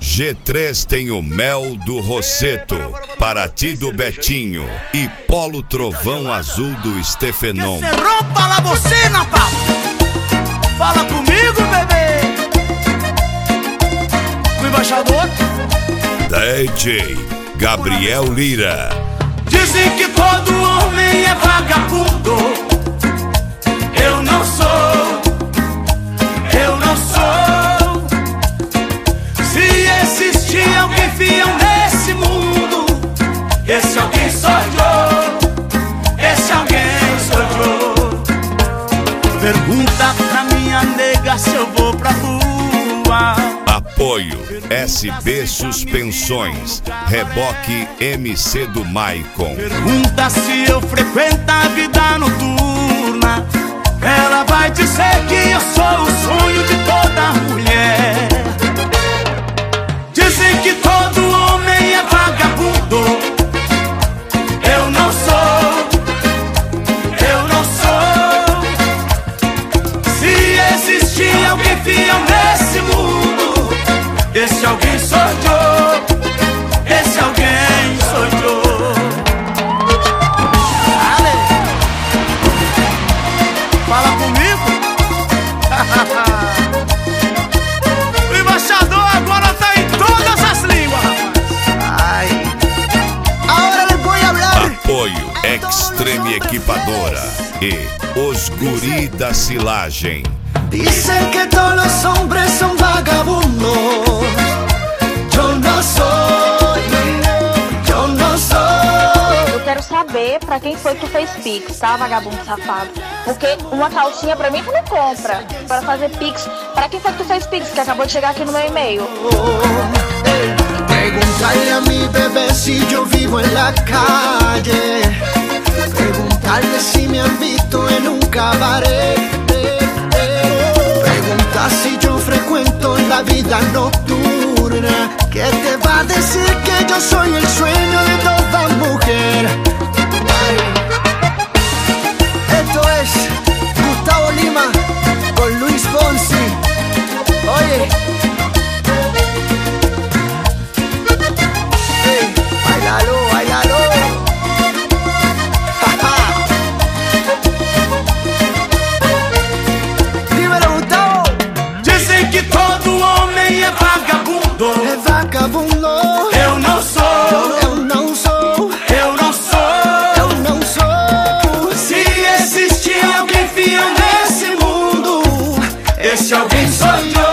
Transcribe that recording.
G3 tem o Mel do Rosseto, Paraty do Betinho e Polo Trovão Azul do Stefenon. Que se rompa la bocina, papo. Fala comigo, bebê. O embaixador DJ Gabriel Lira. Dizem que todo homem é vagabundo. Eu não sou, eu não sou. Se existir alguém fiel nesse mundo, esse alguém sou eu, esse alguém sou eu. Pergunta pra minha nega se eu vou pra rua. Apoio SB Suspensões, Reboque MC do Maicon. Pergunta se eu frequento a vida noturna. Ela vai dizer que eu sou o sonho de toda mulher. Dizem que todo homem é vagabundo. Eu não sou, eu não sou. Se existir alguém fiel nesse mundo, esse alguém sou eu, esse alguém sou eu. Ale, fala comigo. O embaixador agora tá em todas as línguas. Ai, agora eu vou falar. Apoio Extreme Equipadora e Os Guri da Silagem. Dicen que todos los hombres son vagabundos. Yo no soy, yo no soy. Eu quero saber pra quem foi que tu fez pix, tá, vagabundo safado? Porque uma calcinha pra mim tu não compra. Para fazer pix, pra quem foi que tu fez pix, que acabou de chegar aqui no meu e-mail? Preguntarle a mi bebé si yo vivo en la calle. Preguntarle si me han visto en un cabaret. Pregunta si yo frecuento la vida nocturna. ¿Qué te va a decir que yo soy el sueño de toda mujer? Esto es Gustavo Lima con Luis Fonsi. Oye, hey, bailalo, bailalo. Dímelo, Gustavo. Dizem que todo homem é vagabundo. É vagabundo. Eu não sou. Eu não sou. Eu não sou. Eu não sou. Se existir alguém fiel nesse mundo, esse alguém sou eu.